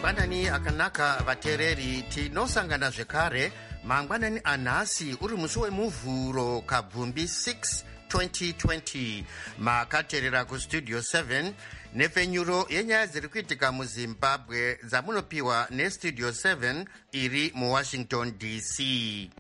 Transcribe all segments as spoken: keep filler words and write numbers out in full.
mangwanani akanaka vateereri, tinosangana zvekare mangwanani anhasi uri musi wemuvhuro kabvumbi six twenty twenty. makateerera kustudio seven nepfenyuro yenyaya dziri kuitika muzimbabwe dzamunopiwa nestudio seven iri muwashington D C.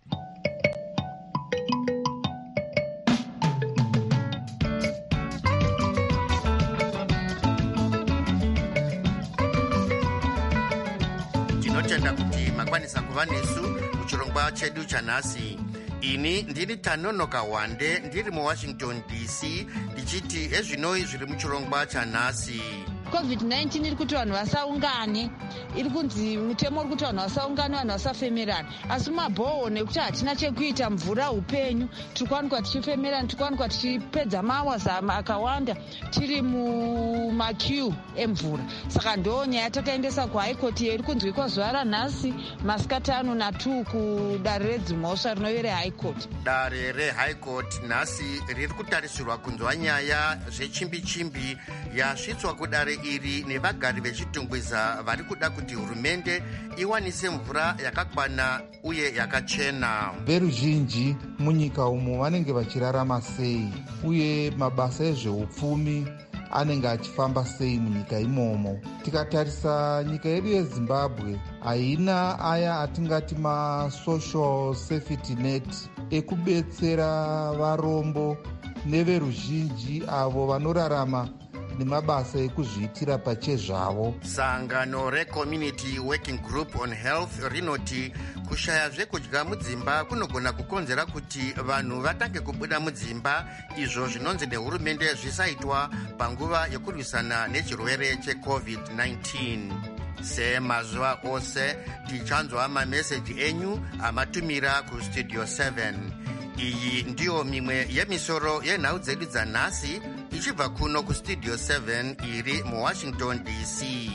tinotenda kuti makwanisa kuva nesu muchirongwa chedu chanhasi. ini ndiri Tanonoka Wande ndiri muwashington D C ndichiti ezvinoi zviri muchirongwa chanhasi. covid nineteen iri kuti vanhu vasaungane, iri kunzi mutemo uri kuti vanhu vasaungane, vanhu vasafemerana, asi mabhoho nekuti hatina chekuita, mvura upenyu, tiri kuwanikwa tichifemerana, tiri kuwanikwa tichipedza mawaza akawanda tiri mumakiu emvura. Saka ndo nyaya takaendesa kuhaikoti iyo iri kunzwikwa zuva ranhasi masikati ano na two kudare redzimhosva rinove rehaikoti. Dare rehaikoti nhasi riri kutarisirwa kunzwa nyaya zvechimbi-chimbi yasvitswa kudare iri nevagari vechitungwiza vari kuda kuti hurumende iwanise mvura yakakwana uye yakachena. Veruzhinji munyika umu vanenge vachirarama sei uye mabasa ezveupfumi anenge achifamba sei munyika imomo. Tikatarisa nyika yedu yeZimbabwe haina aya atingati masocial safety net ekubetsera varombo neveruzhinji avo vanorarama nemabasa ekuzviitira pachezvavo. Sangano reCommunity Working Group on Health rinoti kushaya zvekudya mudzimba kunogona kukonzera kuti vanhu vatange kubuda mudzimba, izvo zvinonzi nehurumende zvisaitwa panguva yekurwisana nechirwere checovid nineteen. semazuva ose tichanzwa mameseji enyu amatumira kustudio seven. iyi ndiyo mimwe yemisoro yenhau dzedu dzanhasi ichibva kuno kustudio seven iri muwashington D C.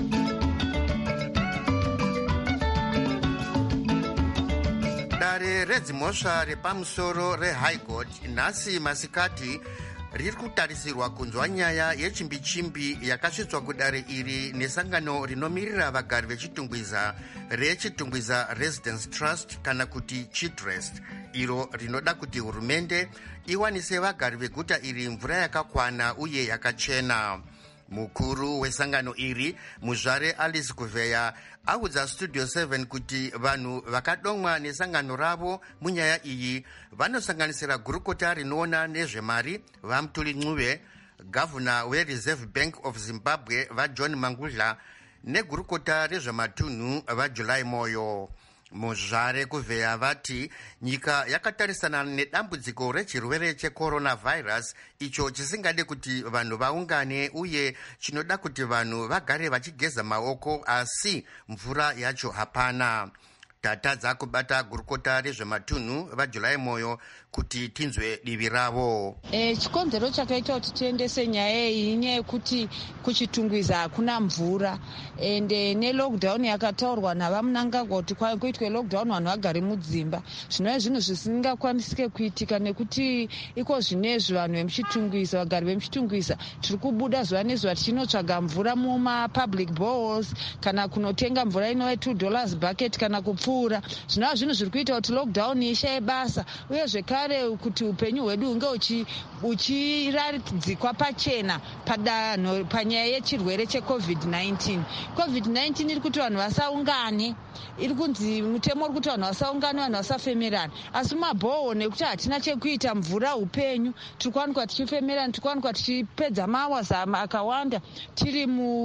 dare redzimhosva repamusoro rehigh court nhasi masikati riri kutarisirwa kunzwa nyaya yechimbi-chimbi yakasvitswa kudare iri nesangano rinomirira vagari vechitungwiza rechitungwiza Residence Trust kana kuti Chitrust, iro rinoda kuti hurumende iwanise vagari veguta iri mvura yakakwana uye yakachena. Mukuru wesangano iri muzvare Alice Kuveya audza studio seven kuti vanhu vakadomwa nesangano ravo munyaya iyi vanosanganisira gurukota rinoona nezvemari vaMutuli Ncube, gavhuna weReserve Bank of Zimbabwe vaJohn Mangudla negurukota rezvematunhu vaJuly Moyo. Muzvare Kuveya vati nyika yakatarisana nedambudziko rechirwere checoronavirus icho chisingade kuti vanhu vaungane uye chinoda kuti vanhu vagare vachigeza maoko, asi mvura yacho hapana. tatadza kubata gurukota rezvematunhu vaJuly Moyo kuti tinzwe divi ravo. E, chikonzero chakaita kuti tiendese nyaya iyi inyaya yekuti kuchitungwiza hakuna mvura ende nelockdown yakataurwa navamunangagwa kuti kuitwe lockdown vanhu vagare mudzimba. Zvinova zvinhu zvisingakwanisike kuitika nekuti iko zvinezvi vanhu vemuchitungwiza, vagari vemuchitungwiza tiri kubuda zuva nezuva tichinotsvaga mvura mumapublic boreholes kana kunotenga mvura inova two dollars bucket kana kupfuura. Zvinova zvinhu zviri kuita kuti lockdown ishaye basa uye zvekare kuti upenyu hwedu hunge uchiradzikwa pachena padanho panyaya yechirwere checovid nineteen. covid nineteen iri kuti vanhu vasaungane, iri kunzi mutemo uri kuti vanhu vasaungane, vanhu vasafemerana, asi mabhoho nekuti hatina chekuita, mvura upenyu, tiri kuwanikwa tichifemerana, tiri kuwanikwa tichipedza mawaza akawanda tiri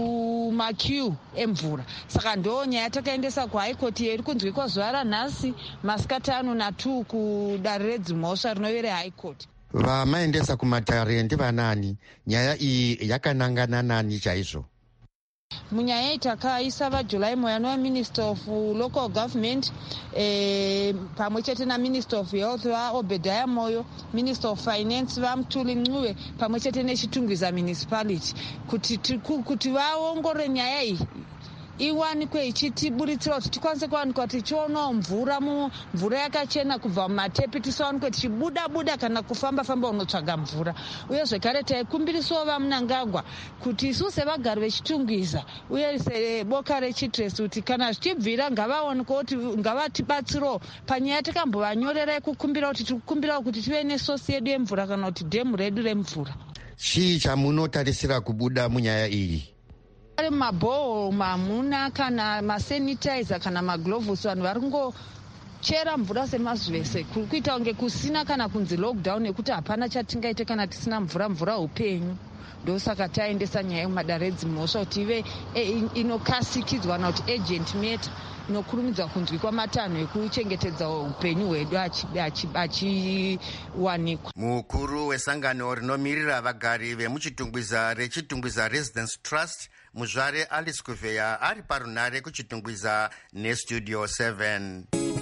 mumakiu emvura. Saka ndo nyaya takaendesa kuhaikoti iyo iri kunzwikwa zuva ranhasi masikati ano na two kudare redzimhosva rinove rehaikoti. Vamaendesa kumatare ndivanani? Nyaya iyi yakanangana nani chaizvo? Munyaya iyi takaisa vaJuly Moyo anova Minister of Local Government, eh, pamwe chete na Minister of Health vaObediah Moyo, Minister of Finance vaMutuli Ncube, pamwe chete nechitungwiza municipality kuti kuti vaongorore nyaya iyi iwanikwe ichitiburitsira kuti tikwanise kuwanikwa tichionawo mvura mvura yakachena kubva mumatepi, tisawanikwe tichibuda buda kana kufamba famba unotsvaga mvura. Uye zvekare taikumbirisawo vamunangagwa kuti isu sevagari vechitungwiza uye seboka rechitresi kuti kana zvichibvira ngavaonekwa kuti ngavatibatsirewo panyaya takambovanyorera kukumbira kuti tikukumbirawo kuti tive nesosi yedu yemvura kana kuti dhemu redu remvura. Chii chamunotarisira kubuda munyaya iyi? Ari mabhoho mamuna kana masanitizer kana maglovhos, vanhu vari kungochera mvura semazvese kuita kunge kusina kana kunzi lockdown nekuti hapana chatingaite kana tisina mvura, mvura upenyu. Ndosaka taendesa nyaya yemadare dzimhosva kuti ive inokasikidzwa kana kuti agent matter inokurumidza kunzwikwa matanho ekuchengetedza upenyu hwedu achiwanikwa. Mukuru wesangano rinomirira vagari vemuchitungwiza rechitungwiza Residence Trust Muzvare Alice Kuveya ari parunare kuchitungwiza neStudio seven.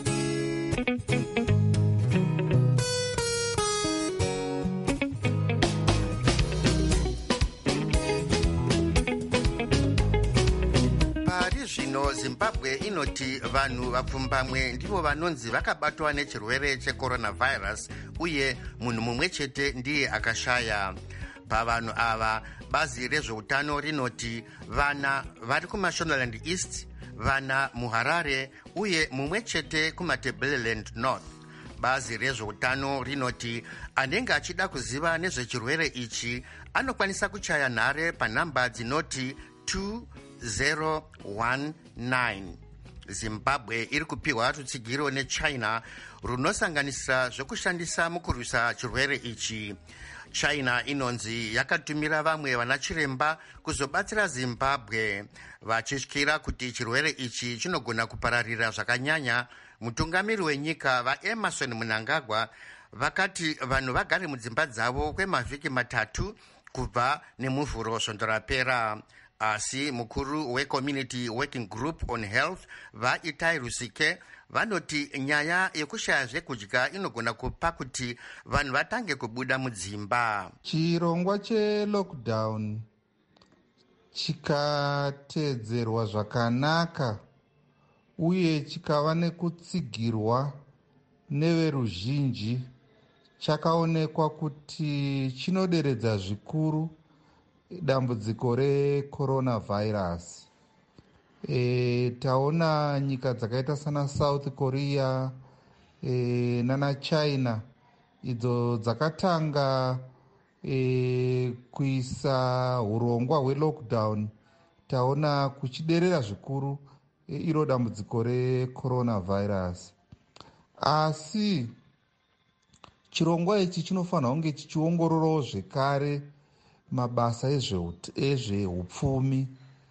Zvino Zimbabwe inoti vanhu vapfumbamwe ndivo vanonzi vakabatwa nechirwere checoronavirus uye munhu mumwe chete ndiye akashaya. Pavanhu ava bazi rezveutano rinoti vana vari kuMashonaland East, vana muHarare uye mumwe chete kumaTebeleland North. Bazi rezveutano rinoti anenge achida kuziva nezvechirwere ichi anokwanisa kuchaya nhare panhamba dzinoti two zero one nine. Zimbabwe iri kupiwa rutsigiro neChina runosanganisira zvekushandisa mukurwisa chirwere ichi. China inonzi yakatumira vamwe vanachiremba kuzobatsira Zimbabwe vachityira kuti chirwere ichi chinogona kupararira zvakanyanya. Mutungamiri wenyika vaEmerson Mnangagwa vakati vanhu vagare mudzimba dzavo kwemavhiki matatu kubva nemuvhuro svondo rapera. Asi mukuru weCommunity Working Group on Health vaItai Rusike vanoti nyaya yekushaya zvekudya inogona kupa kuti vanhu vatange kubuda mudzimba. Chirongwa chelockdown chikateedzerwa zvakanaka uye chikava nekutsigirwa neveruzhinji, chakaonekwa kuti chinoderedza zvikuru dambudziko recoronavirus. E, taona nyika dzakaita sana South Korea e, nana China idzo dzakatanga e, kuisa urongwa hwelockdown. Taona kuchiderera zvikuru e, iro dambudziko recoronavirus. Asi chirongwa ichi chinofanira kunge chichiongororawo zvekare mabasa ezveupfumi.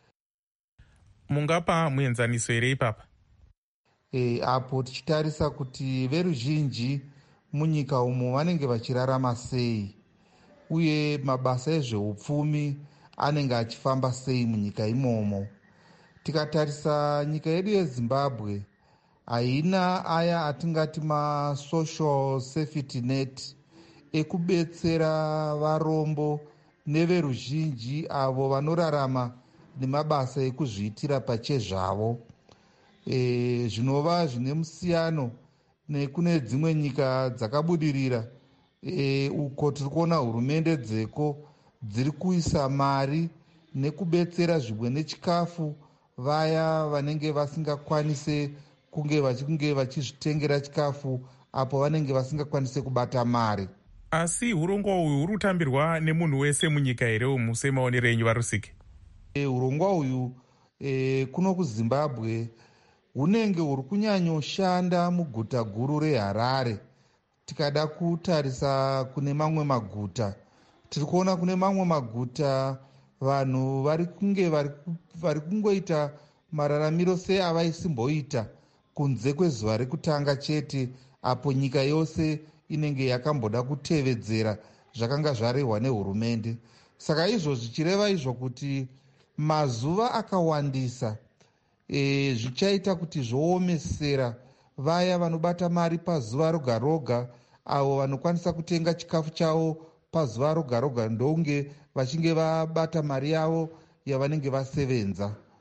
Mungapa muenzaniso here ipapa? E, apo tichitarisa kuti veruzhinji munyika umo vanenge vachirarama sei uye mabasa ezveupfumi anenge achifamba sei munyika imomo. Tikatarisa nyika yedu yeZimbabwe haina aya atingati masocial safety net ekubetsera varombo neveruzhinji avo vanorarama nemabasa ekuzviitira pachezvavo. E, zvinova zvine musiyano nekune dzimwe nyika dzakabudirira e, uko tiri kuona hurumende dzeko dziri kuisa mari nekubetsera zvimwe nechikafu vaya vanenge vasingakwanise kunge vachinge vachizvitengera chikafu apo vanenge vasingakwanise kubata mari. Asi urongwa uyu huri kutambirwa nemunhu wese munyika here umu semaonero enyu Varusike? E, urongwa uyu e, kuno kuZimbabwe hunenge huri kunyanyoshanda muguta guru reHarare. Tikada kutarisa kune mamwe maguta, tiri kuona kune mamwe maguta vanhu vari kunge vari kungoita mararamiro seavaisimboita kunze kwezuva rekutanga chete, apo nyika yose inenge yakamboda kutevedzera zvakanga zvarehwa nehurumende. Saka izvozvi zvichireva izvo kuti mazuva akawandisa e, zvichaita kuti zvoomesera vaya vanobata mari pazuva roga roga, avo vanokwanisa kutenga chikafu chavo pazuva roga roga ndonge vachinge vabata mari yavo yavanenge vasevenza.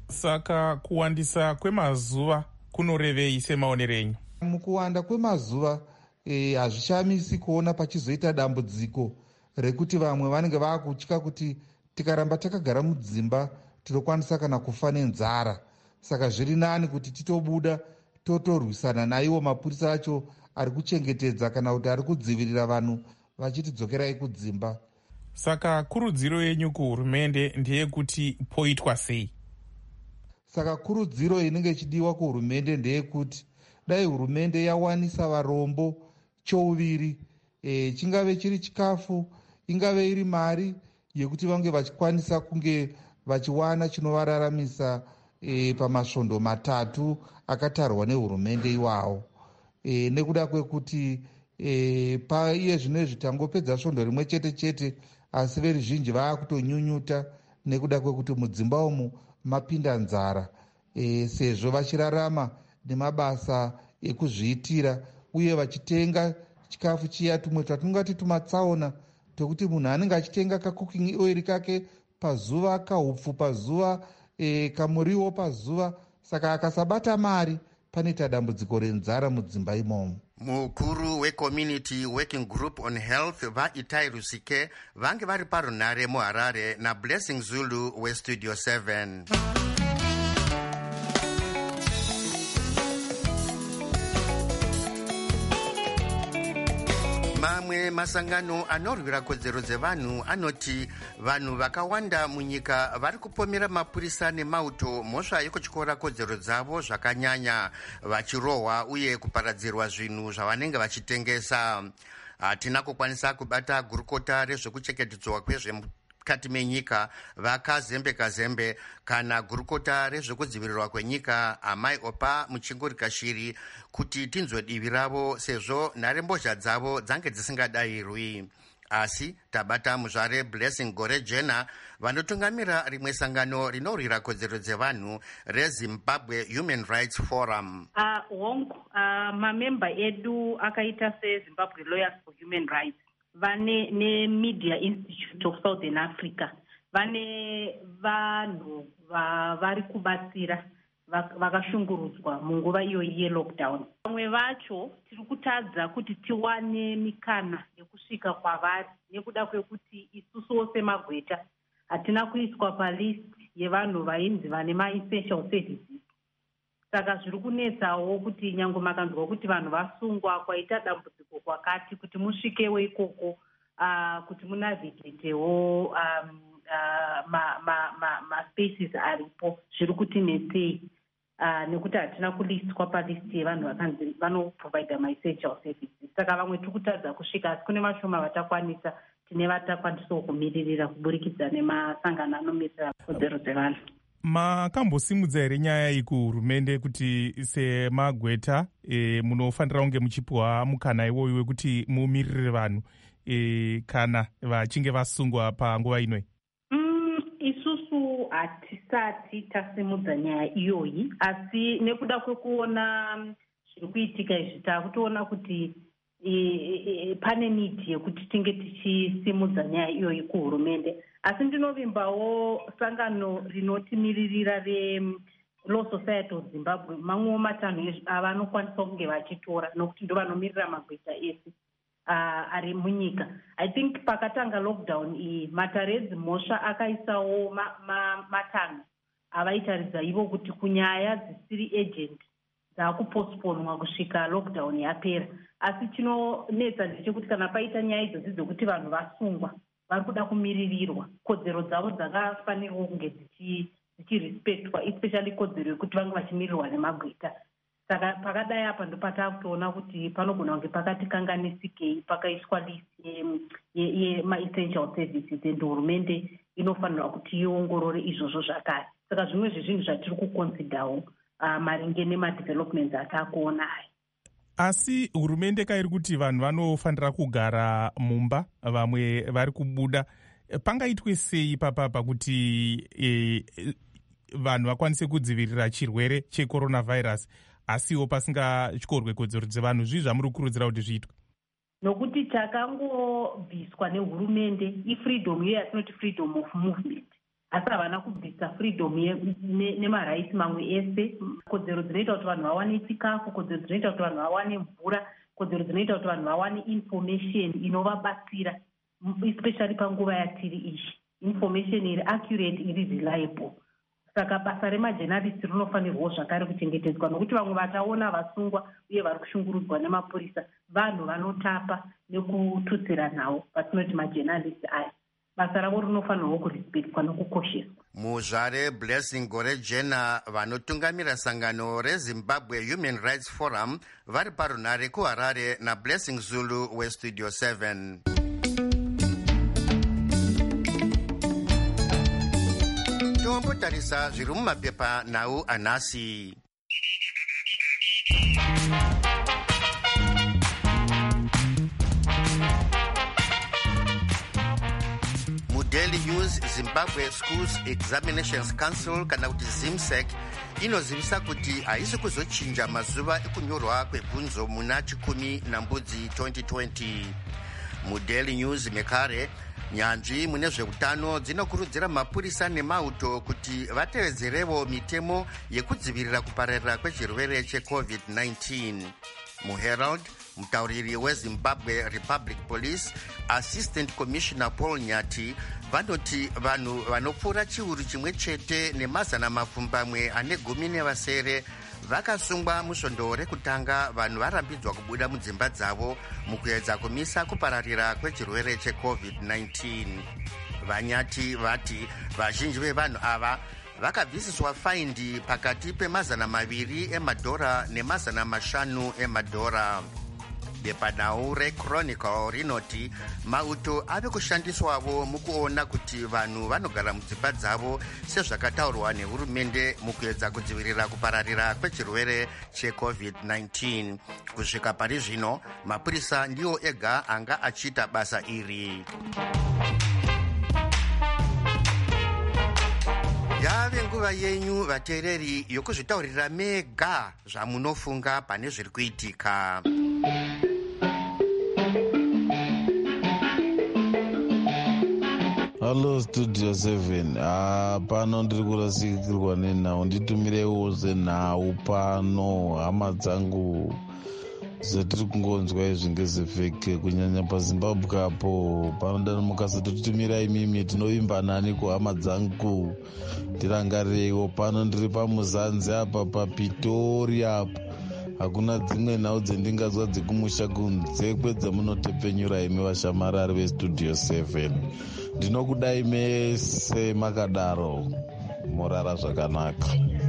Saka kuwandisa kwemazuva kunorevei semaonero enyu? Mukuwanda kwemazuva hazvishamisi e, kuona pachizoita dambudziko rekuti vamwe vanenge vaakutya kuti tikaramba takagara mudzimba tinokwanisa kana kufa nenzara. Saka zviri nani kuti titobuda totorwisana naiwo mapurisa acho ari kuchengetedza kana kuti ari kudzivirira vanhu vachitidzokerai kudzimba. Saka kurudziro yenyu kuhurumende ndeyekuti poitwa sei? Saka kurudziro inenge ichidiwa kuhurumende ndeyekuti dai hurumende yawanisa varombo chouviri, e, chingave chiri chikafu, ingave iri mari yekuti vange vachikwanisa kunge vachiwana chinovararamisa e, pamasvondo matatu akatarwa nehurumende iwawo. E, nekuda kwekuti e, paiye zvinezvi tangopedza svondo rimwe chete chete, asi veruzhinji vaakutonyunyuta nekuda kwekuti mudzimba umu mapinda nzara, e, sezvo vachirarama nemabasa ekuzviitira uye vachitenga chikafu chiya tumwe twatingati tumatsaona tokuti munhu anenge achitenga kakuking oil kake pazuva, kahupfu pazuva, e, kamuriwo pazuva. Saka akasabata mari panoita dambudziko renzara mudzimba imomo. Mukuru weCommunity Working Group on Health vaItai Rusike vange vari parunare muHarare naBlessing Zulu weStudio seven. Mamwe masangano anorwira kodzero dzevanhu anoti vanhu vakawanda munyika vari kupomera mapurisa nemauto mhosva yekutyora kodzero dzavo zvakanyanya, vachirohwa uye kuparadzirwa zvinhu zvavanenge vachitengesa. Hatina kukwanisa kubata gurukota rezvekuchengetedzwa kwezvemukati menyika vakazembe kazembe kana gurukota rezvekudzivirirwa kwenyika Amai Opa Muchinguri Kashiri kuti tinzwe divi ravo sezvo nharembozha dzavo dzange dzisingadayirwi. Asi tabata muzvare Blessing Gore Jena vanotungamira rimwe sangano rinorwira kodzero dzevanhu reZimbabwe Human Rights Forum. Uh, hongu uh, mamemba edu akaita seZimbabwe Lawyers for Human Rights vane neMedia Institute of Southern Africa vane vanhu vari kubatsira vakashungurudzwa munguva iyoyi yelockdown. Vamwe vacho tiri kutadza kuti tiwane mikana yekusvika kwavari nekuda kwekuti isusuwo semagweta hatina kuiswa palist yevanhu vainzi vane maessential services. Saka zviri kunetsawo kuti nyange makanzwa kuti vanhu vasungwa kwaita dambudziko kwakati kuti musvikewo ikoko, uh, kuti munavhigitewo um, uh, ma, ma, ma, ma spaces aripo zviri kutinetsei. Uh, nekuti hatina kulistwa palisti yevanhu vakanzi vanoprovida maessential services. Saka vamwe tiri kutadza kusvika, asi kune vashoma vatakwanisa, tine vatakwanisawo kumiririra kuburikidza nemasangano anomirira kodzero dzevanhu. Makambosimudza here nyaya iyi kuhurumende kuti semagweta e, munofanira kunge muchipiwa mukana iwoyo wekuti mumirire vanhu e, kana vachinge vasungwa panguva inoi? Mm, isusu hatisati tasimudza nyaya iyoyi, asi nekuda kwekuona zviri kuitika izvi takutoona kuti e, e, pane nidhi yekuti tinge tichisimudza nyaya iyoyi kuhurumende. Asi ndinovimbawo sangano rinotimiririra reLaw Society of Zimbabwe mamwewo matanho avanokwanisa kunge vachitora nokuti ndo vanomirira magweta ese uh, ari munyika. I think pakatanga lockdown iyi matare edzimhosva akaisawo ma, ma, matanho avaitaridza ivo kuti kunyaya dzisiri agent dzaakuposponwa kusvika lockdown yapera. Asi chinonetsa ndechekuti kana paita nyaya idzodzi dzokuti vanhu vasungwa vari kuda kumiririrwa, kodzero dzavo dzakafanirwa kunge dzichirespectwa, especially kodzero yekuti vange vachimirirwa nemagweta. Saka pakadai apa ndo pataakutoona kuti panogona kunge pakatikanganisikei pakaiswa list yemaessential services ende hurumende inofanirwa kuti iongorore izvozvo zvakare. Saka zvimwe zvezvinhu zvatiri kuconsiderawo uh, maringe nemadevelopments ataakuona aya. Asi hurumende kairi kuti vanhu vanofanira kugara mumba, vamwe vari kubuda, pangaitwe sei papapa kuti e, vanhu vakwanise kudzivirira chirwere checoronavirus asiwo pasingatyorwe kodzero dzevanhu? Zvii zvamuri kukurudzira kuti zviitwe? Nokuti takangobviswa nehurumende ifreedom iyo yatinoti freedom of movement. asi havana kubvisa freedom nemarights mamwe ese, kodzero dzinoita kuti vanhu vawane chikafu, kodzero dzinoita kuti vanhu vawane mvura, kodzero dzinoita kuti vanhu vawane information inovabatsira, especially panguva yatiri ishi, information iri accurate, iri reliable. Saka basa remajournalist rinofanirwawo zvakare kuchengetedzwa, nokuti vamwe vataona vasungwa uye vari kushungurudzwa nemapurisa vanhu vanotapa nekututsira nhau vatinoti majournalist aya. Basa ravo rinofanirwa kurespektwa nokukosheswa. Muzvare Blessing Gorejena vanotungamira sangano reZimbabwe Human Rights Forum vari parunare kuHarare naBlessing Zulu weStudio seven. Tombotarisa zviri mumapepa nhau anhasi. Daily News, Zimbabwe Schools Examinations Council kana kuti ZIMSEC inozivisa kuti haisi kuzochinja mazuva ekunyorwa kwebvunzo muna chikumi nambudzi twenty twenty. MuDaily News mekare nyanzvi mune zveutano dzinokurudzira mapurisa nemauto kuti vatevedzerevo mitemo yekudzivirira kupararira kwechirwere checovid nineteen. MuHerald, mutauriri weZimbabwe Republic Police Assistant Commissioner Paul Nyati vanoti vanhu vanopfuura chiuru chimwe chete nemazana mapfumbamwe ane gumi nevasere vakasungwa musvondo rekutanga vanhu varambidzwa kubuda mudzimba dzavo mukuedza kumisa kupararira kwechirwere checovid nineteen. Vanyati vati vazhinji vevanhu ava vakabvisiswa faindi pakati pemazana maviri emadhora nemazana mashanu emadhora. Bepanhau reChronicle rinoti mauto ave kushandiswavo mukuona kuti vanhu vanogara mudzimba dzavo sezvakataurwa nehurumende mukuedza kudzivirira kupararira kwechirwere checovid nineteen. Kusvika pari zvino mapurisa ndiwo ega anga achiita basa iri. Yave nguva yenyu vateereri yokuzvitaurira mega zvamunofunga pane zviri kuitika. Hello Studio seven. Ah, pano ndiri kurasikirwa nenhau, nditumirewo senhau pano hama dzangu zvatiri kungonzwa izvi ngezefeke kunyanya paZimbabwe apo panoda mukasatotitumira imimi tinovimba nani kuhama dzangu tirangarirewo. Pano ndiri pamuzanzi apa paPitoria apo hakuna dzimwe nhau dzendingazwa dzekumusha kunze kwedza munotepenyura imi vashamarari veStudio seven. Ndinokudai mese makadaro morara zvakanaka.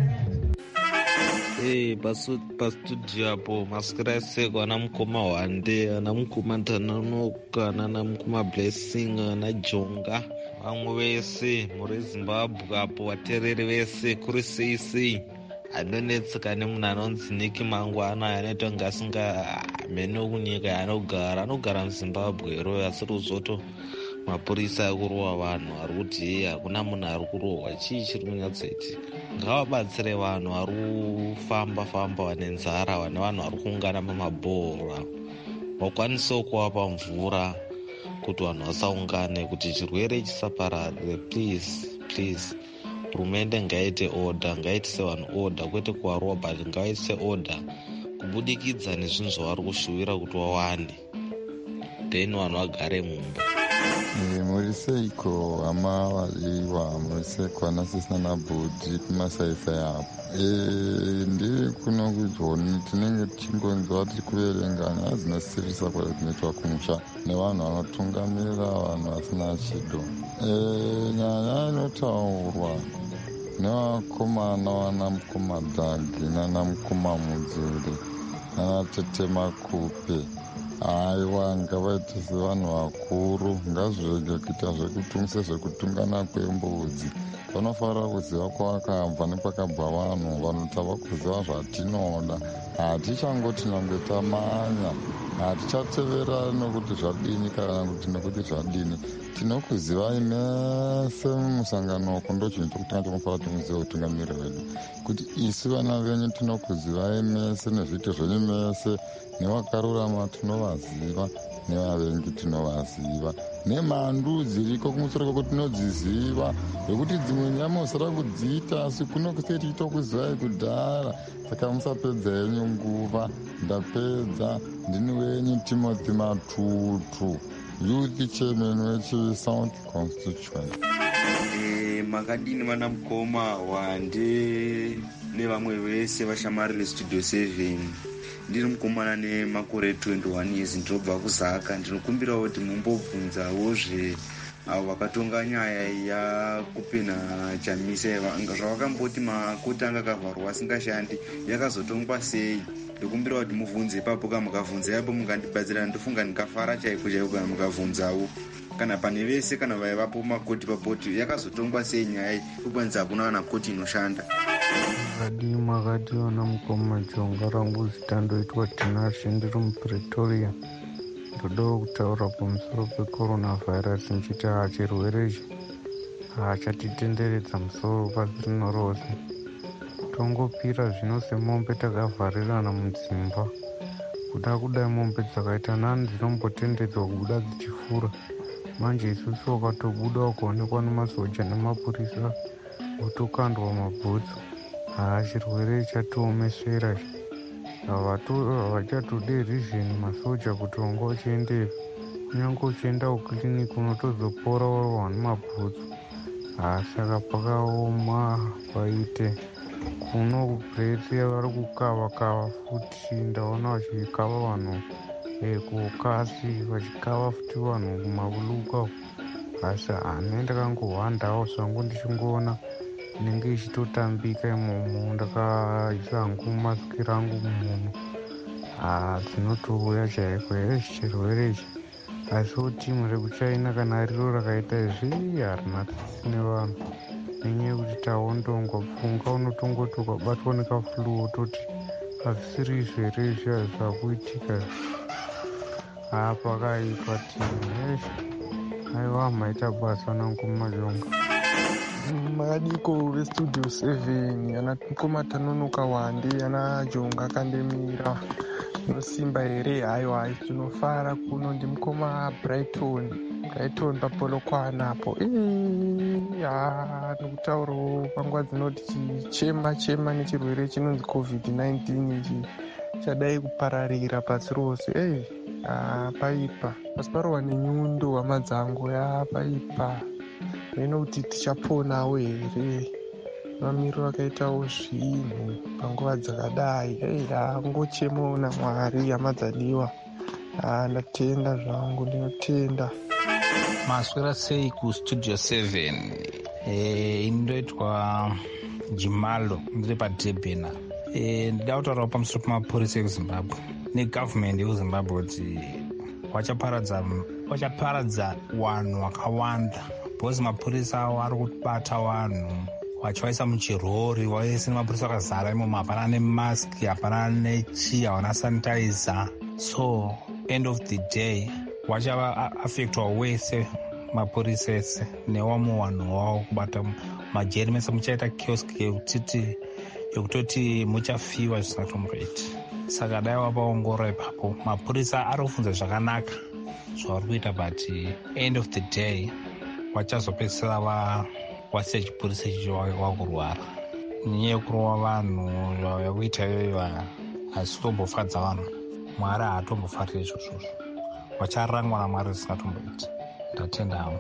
Hey, pastudio apo masikira eseko ana mukoma Wande, ana mukoma Ntananoka, ana mukoma Blessing, ana Jonga, vamwe vese muri Zimbabwe apo vateereri vese kuri sei sei. Anonetseka nemunhu anonzi Niki Mangwana anoita kunge asingamheni kunyika yaanogara, anogara muZimbabwe ro asi ruzoto mapurisa akurova vanhu ari kuti hei hakuna munhu ari kurohwa. Chii chiri kunyatsoitika? Ngavabatsire vanhu vari kufamba famba vane nzara, vane vanhu vari kuungana pamabhora, vakwanisewo kuvapa mvura kuti vanhu vasaungane, kuti chirwere chisapararire. Please please, hurumende ngaite order, ngaitise vanhu order, kwete kuvarova, but ngaitise order kubudikidza nezvinhu zvavari kushuvira kuti wawane, then vanhu vagare mumba. Muri seiko hama variwa, muri seiko ana sisina nabhodhi kumasaisai apo. Ndiri kuno kuJoni tinenge tichingonzwa tiri kuverenga nyaya dzinosirisa kwai dzinoitwa kumusha nevanhu vanotungamirira vanhu vasina chido. Nyaya inotaurwa nevakomana vana mukoma Dhagi nana mukoma Mudzuri nana tete Makupe. Aiwa, ngavaite sevanhu vakuru, ngazvirege kuita zvekutungisa zvekutungana kwembudzi. Vanofanira kuziva kwavakabva nekwakabva vanhu, vanhu tava kuziva zvatinoda. Hatichangoti nyangwe tamanya, hatichatevera nokuti zvadini kana kuti nekuti zvadini. Tinokuziva imese mumusangano uko ndochinoita kuti tanga tinofanira tinoziva utungamiri hwedu, kuti isu vana venyu tinokuziva imese nezviito zvenyu mese nevakarurama tinovaziva. nevavengi tinovaziva, nemhandu dziriko kumusoro kwako tinodziziva, zvekuti dzimwe nyama usada kudziita asi kuno kusetiita kuzivai kudhara. Saka musapedza yenyu nguva. Ndapedza. Ndini wenyu Timothy Matutu, youth chairman weChiSouth constituency. Eh, makadini vana mukoma Wande nevamwe vese vashamari vestudio seven. Ndiri mukomana nemakore twenty-one years ndinobva kuZaka. Ndinokumbirawo kuti mumbobvunzawozve avo vakatonga nyaya yakupinha chamisa zvavakamboti makoti anga akavharwa asingashandi yakazotongwa sei. Ndikumbira kuti mubvunze ipapo, kana mukabvunza ipapo mukandibatsira ndofunga ndikafara chaiko chaiko kana mukabvunzawo, kana pane vese kana vaivapo makoti papoti yakazotongwa sei nyaya ikwanisa hakuna kana koti inoshanda. Makadii makationa mukoma Jonga rangu zita ndoitwa Tinashe ndiri muPretoria. Ndodawo kutaura pamusoro peCoronavirus nchiti chirwere ichi hachatitenderedza musoro pasi rino rose. Tongopira zvino semombe takavharirana mudzimba. Kuda kudai mombe dzakaita nani dzinombotendedzwa kubuda dzichifura. Manje isusu wakatobuda ukaonekwa nemasoja nemapurisa wotokandwa mabhutsu. Haa, chirwere chatiomesera. Havachatode rizheni masoja kuti wanga uchiendeyo. Kunyange uchienda kukiriniki unotozopora warwa nemabhutsu. Haa, saka pakaoma paite kuno kuPretoria vari kukava kava futi. Ndaona vachikava vanhu kukasi, vachikava futi vanhu kumabuluka. Asi hane ndakangohwandawo zvangu ndichingoona inenge ichitotambika imomo. Ndakaisa hangu masiki rangu mumuno. Haa, dzinotouya chaiko ichi chirwere ichi. Asiwo timu rekuChina kana riro rakaita izvi harina tsitsi nevanhu. Nenyaya yekuti taondongwa pfunga unotongoti ukabatwa nekaflu wototi hazvisiri izvere izvi hazvakuitika. Haa, pakaitwa timu yeshe. Aiwa, maita basa nangu Majonga. Makadiko vestudio seven ana mukoma Tanonoka Wande ana Jonga Kandemira nosimba here. Haiwa, tinofara kuno ndimukoma Brighton Brighton papolokwana apo. Haa, nokutaurawo panguva dzinoti chichema chema nechirwere chinonzi covid nineteen ichi chadai kupararira pasi rose. Ei, haa, paipa pasi parowa nenyundo hama dzangu. Yaa, paipa meno kuti tichaponawo here. Mamiriro akaitawo zvinhu panguva dzakadai. Ei, ngochemawo naMwari hama dzadiwa. Haa, ndatenda zvangu, ndinotenda. Maswera sei kustudio seven. Eh, indoitwa Jimalo ndiri paDurban. Eh, ndida kutaurawo pamusoro pemapurisa ekuZimbabwe negavhumende yekuZimbabwe kuti vachaparadza vachaparadza vanhu vakawanda. Bhozi mapurisa avo ari kubata vanhu vachivaisa muchirori, vaise nemapurisa akazara imomo, hapana nemaski, hapana nechi, havana sanitizer. So end of the day vachava affectwa wese mapurisa ese newamwe vanhu wavo kubata majeri mese. Muchaita kiosk yekutiti yekutoti muchafiwa zvisina kutomboita. Saka dai vapaongorora ipapo mapurisa ari kufunza zvakanaka zvavari kuita, but end of the day vachazopedzisira vasiya chipurisa ichi vakurwara. Nyaya yekurova vanhu yakuita iyoyo hazisi kutombofadza vanhu. Mwari haatombofariri izvozvozvo. Vacharangwa naMwari zvisingatomboiti. Ndatenda havo.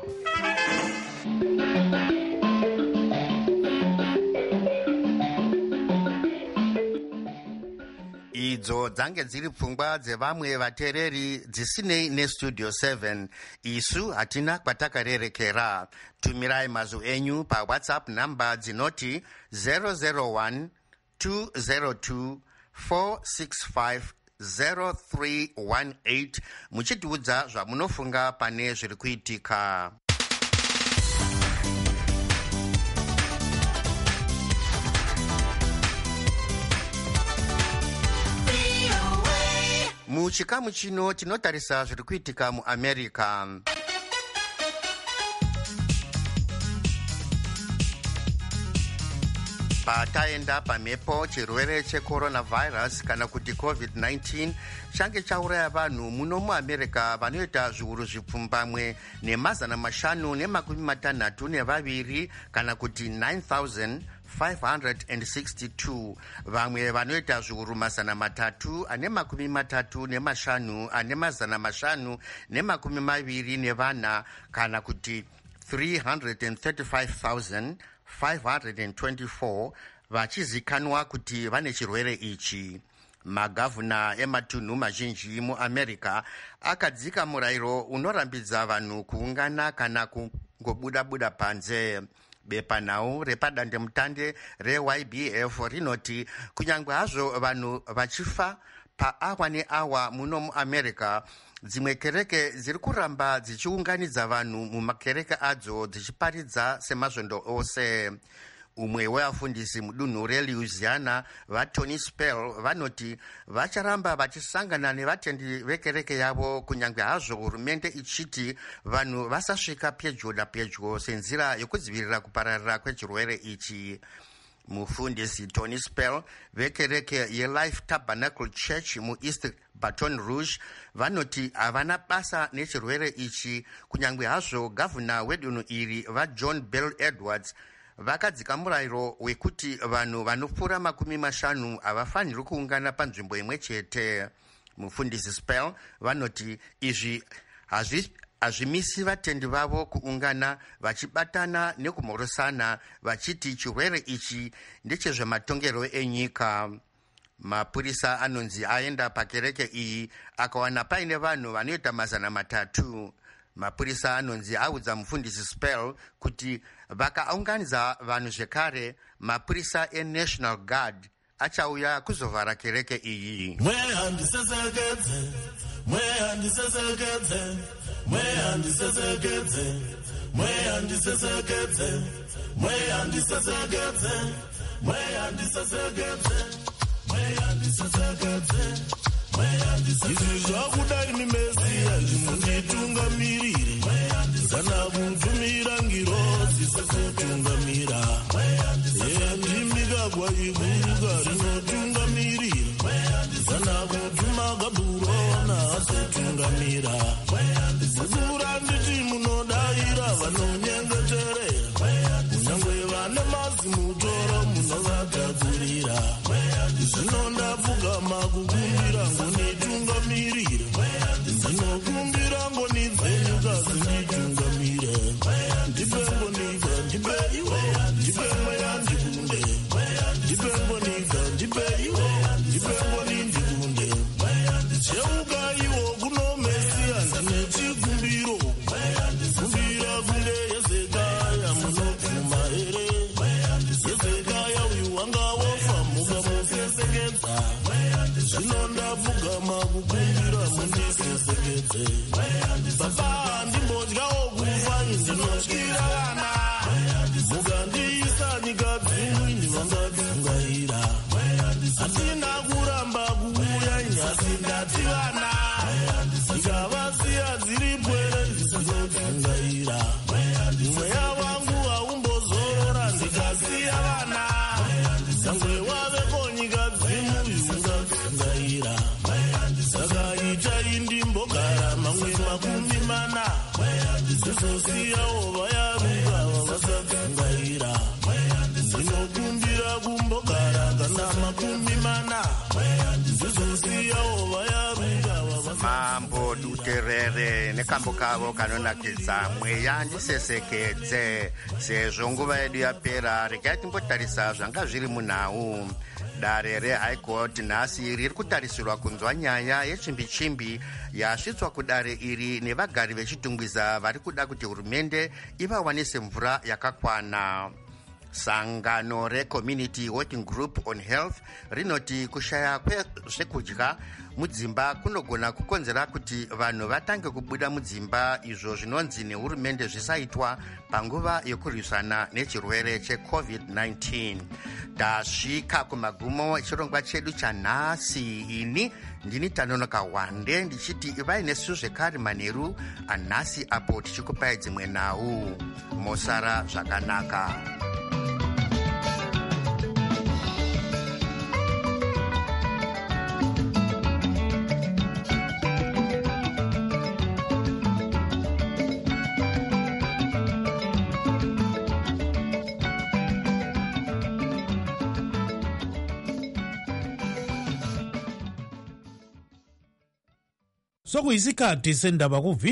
idzo dzange dziri pfungwa dzevamwe vateereri dzisinei nestudio seven. Isu hatina kwatakarerekera. Tumirai mazwi enyu pawhatsapp namba dzinoti zero zero one two zero two four six five zero three one eight muchitiudza zvamunofunga pane zviri kuitika. Muchikamu chino tinotarisa zviri kuitika muAmerica. pataenda pamhepo chirwere checoronavirus kana kuti covid nineteen change chauraya vanhu muno muamerica vanoita zviuru zvipfumbamwe nemazana mashanu nemakumi matanhatu nevaviri kana kuti nine thousand five hundred sixty-two. Vamwe vanoita zviuru mazana matatu ane makumi matatu nemashanu ane mazana mashanu nemakumi maviri nevana kana kuti three hundred thirty-five thousand five hundred twenty-four vachizikanwa kuti vane chirwere ichi. Magavhuna ematunhu mazhinji muamerica akadzika murayiro unorambidza vanhu kuungana kana kungobuda-buda panze. Bepanhau repadandemutande re-Y B F rinoti kunyangwe hazvo vanhu vachifa paawa neawa muno muamerica, dzimwe kereke dziri kuramba dzichiunganidza vanhu mumakereke adzo dzichiparidza semazvondo ose. Umwe weafundisi mudunhu reLouisiana vaTony Spell vanoti vacharamba vachisangana nevatendi vekereke yavo kunyangwe hazvo hurumende ichiti vanhu vasasvika pedyo napedyo senzira yokudzivirira kupararira kwechirwere ichi. Mufundisi Tony Spell vekereke yeLife Tabernacle Church muEast Baton Rouge vanoti havana basa nechirwere ichi kunyangwe hazvo gavhuna wedunhu iri vaJohn Bell Edwards vakadzika murayiro wekuti vanhu vanopfuura makumi mashanu havafaniri kuungana panzvimbo imwe chete. Mufundisi Spell vanoti izvi hazvimisi vatendi vavo kuungana vachibatana nekumhoresana vachiti chirwere ichi ndechezvematongero enyika. Mapurisa anonzi aenda pakereke iyi akawana paine vanhu vanoita mazana matatu. Mapurisa anonzi audza mufundisi Spell kuti vakaunganidza vanhu zvekare mapurisa eNational Guard achauya kuzovhara kereke iyi. Izvi zvakudai mimesiya zvimunditungamirire kana kunzumira ngirozi sekutungamira endimigagwa iguruka rinotungamirira kana kutuma gaburona setungamira zikura nditi munodaira vanonyengeterera kunyangwe vane mazimutoro munovatadzurira zvino ndapfugama kukumbira ngonitungamirire ndinokumbira ngoni dzenyu kazi nditungamire ndipe ngonika ndipe iwe ndipe mweya ndikunde ndipe ngonika ndipe iwe ndipe ngoni ndikunde cheuka iwo kuno mesiya ndine chikumbiro kumbira kunge Yezekaya munopfuma here Yezekaya uyu wanga wofa mukamusesekedza zvino ndapfugama kukumbira mundisesekedze baba ndimbodyawo kufa ndinotyira vana mukandiisa nyika dzimwe ndivangadzungaira hatina kuramba kuuya nyasi ndati vana ndikavasiya dziri pwere ndisinodzungaira mweya wangu haumbozorora ndikasiya vana sangwe waveko nyika dzimwe ungadzungaira saka itai ndimbogara mamwe makumi mana ndizosiyawo vayaruka vavasadzungaira ndinokumbira kumbogara kana makumi mana ndizosiyawo vayaruka Mambo Duterere nekambo kavo kanonakidza mweya ndisesekedze. Sezvo nguva yedu yapera, regai timbotarisa zvanga zviri munhau. Dare reHigh Court nhasi riri kutarisirwa kunzwa nyaya yechimbi-chimbi yasvitswa kudare iri nevagari vechitungwiza vari kuda kuti hurumende ivawanise mvura yakakwana. Sangano reCommunity Working Group on Health rinoti kushaya kwezvekudya mudzimba kunogona kukonzera kuti vanhu vatange kubuda mudzimba, izvo zvinonzi nehurumende zvisaitwa panguva yokurwisana nechirwere checovid nineteen. Tasvika kumagumo echirongwa chedu chanhasi. Ini ndini Tanonoka Wande ndichiti ivai nesu zvekare manheru anhasi apo tichikupai dzimwe nhau. Mosara zvakanaka. sokuyisikhathi sendaba ku